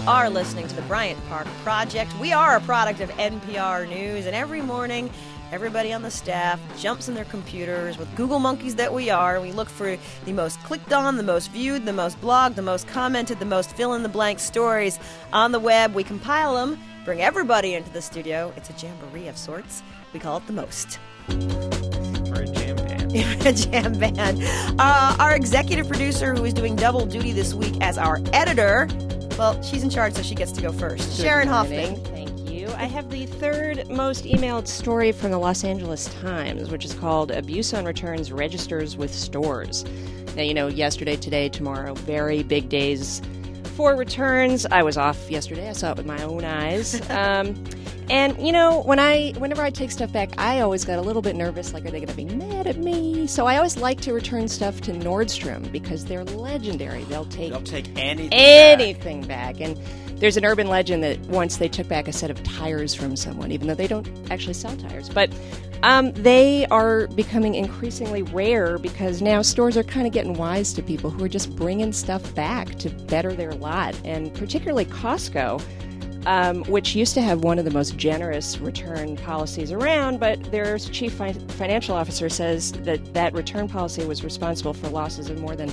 are listening to the Bryant Park Project. We are a product of NPR News, and every morning, everybody on the staff jumps in their computers with Google monkeys that we are. We look for the most clicked on, the most viewed, the most blogged, the most commented, the most fill-in-the-blank stories on the web. We compile them, bring everybody into the studio. It's a jamboree of sorts. We call it The Most. For a jam band. A jam band. Our executive producer, who is doing double duty this week as our editor, well, she's in charge, so she gets to go first. Sharon Hoffman. Thank you. I have the third most emailed story from the Los Angeles Times, which is called Abuse on Returns Registers with Stores. Now, yesterday, today, tomorrow, very big days for returns. I was off yesterday. I saw it with my own eyes. And, whenever I take stuff back, I always got a little bit nervous, like, are they going to be mad at me? So I always like to return stuff to Nordstrom because they're legendary. They'll take anything back. And there's an urban legend that once they took back a set of tires from someone, even though they don't actually sell tires. But they are becoming increasingly rare because now stores are kind of getting wise to people who are just bringing stuff back to better their lot. And particularly Costco, which used to have one of the most generous return policies around, but their chief financial officer says that return policy was responsible for losses of more than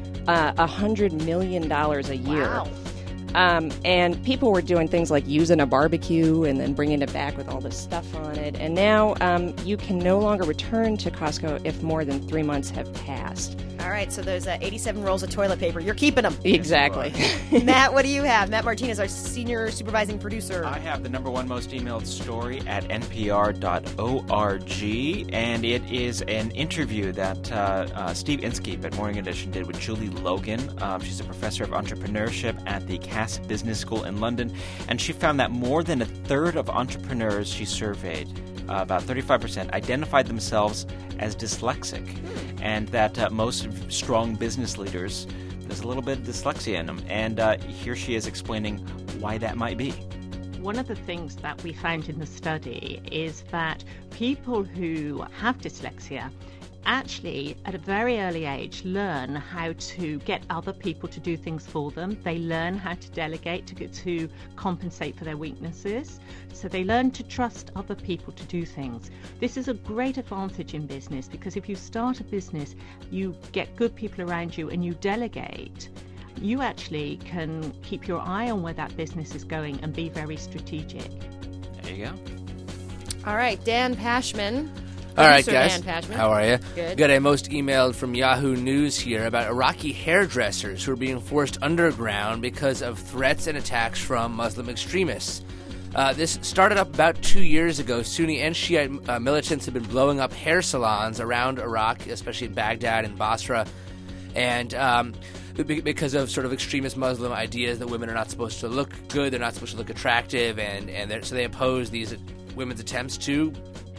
$100 million a year. Wow. And people were doing things like using a barbecue and then bringing it back with all this stuff on it. And now you can no longer return to Costco if more than 3 months have passed. All right, so there's 87 rolls of toilet paper. You're keeping them. Exactly. Matt, what do you have? Matt Martinez, our senior supervising producer. I have the number one most emailed story at npr.org, and it is an interview that Steve Inskeep at Morning Edition did with Julie Logan. She's a professor of entrepreneurship at the Cass Business School in London, and she found that more than a third of entrepreneurs she surveyed, about 35%, identified themselves as dyslexic, and that most strong business leaders, there's a little bit of dyslexia in them. And here she is explaining why that might be. One of the things that we found in the study is that people who have dyslexia actually, at a very early age, learn how to get other people to do things for them. They learn how to delegate to compensate for their weaknesses. So they learn to trust other people to do things. This is a great advantage in business because if you start a business, you get good people around you and you delegate, you actually can keep your eye on where that business is going and be very strategic. There you go. All right, Dan Pashman. All right, Producer guys. Dan Pashman. How are you? Good. Got a most emailed from Yahoo News here about Iraqi hairdressers who are being forced underground because of threats and attacks from Muslim extremists. This started up about 2 years ago. Sunni and Shiite militants have been blowing up hair salons around Iraq, especially in Baghdad and Basra, and because of sort of extremist Muslim ideas that women are not supposed to look good, they're not supposed to look attractive, and so they oppose these women's attempts to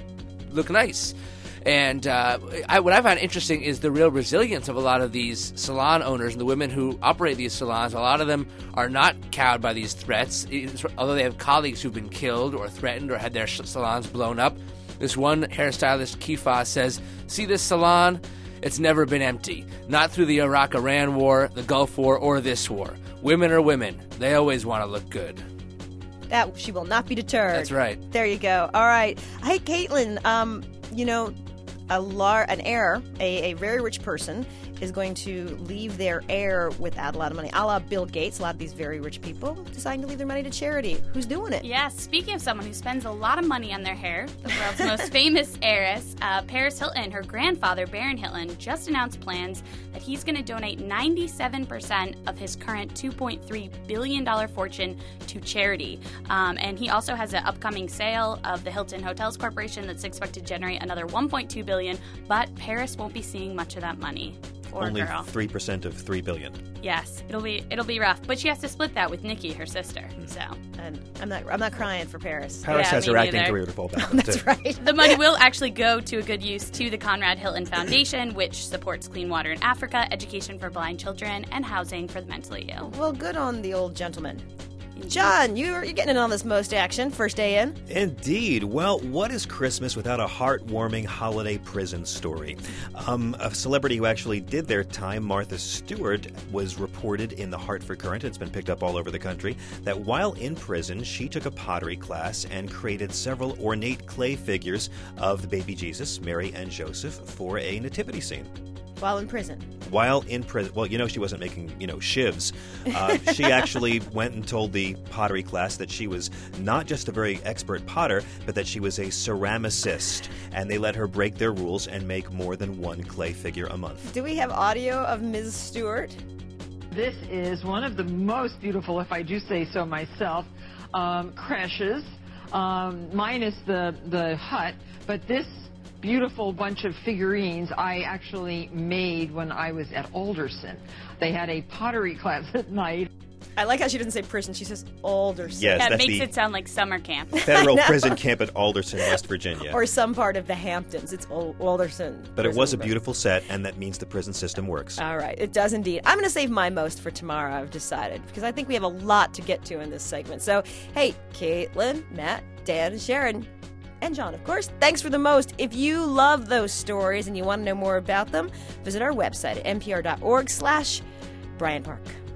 look nice. And what I find interesting is the real resilience of a lot of these salon owners and the women who operate these salons. A lot of them are not cowed by these threats, although they have colleagues who've been killed or threatened or had their salons blown up. This one hairstylist, Kifa, says, "See this salon? It's never been empty. Not through the Iraq-Iran war, the Gulf War, or this war. Women are women. They always want to look good." That she will not be deterred. That's right. There you go. All right. Hey, Caitlin, an heir, a very rich person, is going to leave their heir without a lot of money. A la Bill Gates, a lot of these very rich people deciding to leave their money to charity. Who's doing it? Yes, speaking of someone who spends a lot of money on their hair, the world's most famous heiress, Paris Hilton, her grandfather, Barron Hilton, just announced plans that he's going to donate 97% of his current $2.3 billion fortune to charity. And he also has an upcoming sale of the Hilton Hotels Corporation that's expected to generate another $1.2 billion, but Paris won't be seeing much of that money. Only 3% of $3 billion. Yes, it'll be rough, but she has to split that with Nikki, her sister. So, and I'm not crying for Paris. Paris has her acting career to fall back on. That's right. The money will actually go to a good use to the Conrad Hilton Foundation, which supports clean water in Africa, education for blind children, and housing for the mentally ill. Well, good on the old gentleman. John, you're getting in on this most action. First day in. Indeed. Well, what is Christmas without a heartwarming holiday prison story? A celebrity who actually did their time, Martha Stewart, was reported in the Hartford Courant, it's been picked up all over the country, that while in prison, she took a pottery class and created several ornate clay figures of the baby Jesus, Mary and Joseph, for a nativity scene. While in prison. While in prison. Well, she wasn't making, shivs. She actually went and told the pottery class that she was not just a very expert potter, but that she was a ceramicist. And they let her break their rules and make more than one clay figure a month. Do we have audio of Ms. Stewart? This is one of the most beautiful, if I do say so myself, creches, minus the hut. But this beautiful bunch of figurines I actually made when I was at Alderson. They had a pottery class at night. I like how she doesn't say prison, she says Alderson. Yes, that makes it sound like summer camp. Federal prison camp at Alderson, West Virginia. Or some part of the Hamptons. It's Alderson. But it was a beautiful set, and that means the prison system works. All right, it does indeed. I'm going to save my most for tomorrow, I've decided, because I think we have a lot to get to in this segment. So, hey, Caitlin, Matt, Dan, Sharon, and John, of course, thanks for the most. If you love those stories and you want to know more about them, visit our website at npr.org/Brian Park.